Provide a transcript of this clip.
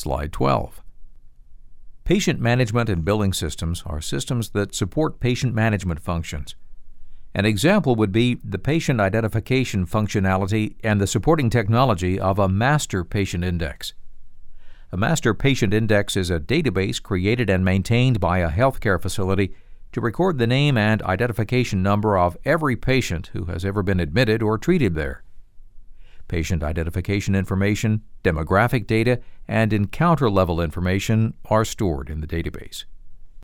Slide 12. Patient management and billing systems are systems that support patient management functions. An example would be the patient identification functionality and the supporting technology of a master patient index. A master patient index is a database created and maintained by a healthcare facility to record the name and identification number of every patient who has ever been admitted or treated there. Patient identification information, demographic data, and encounter level information are stored in the database.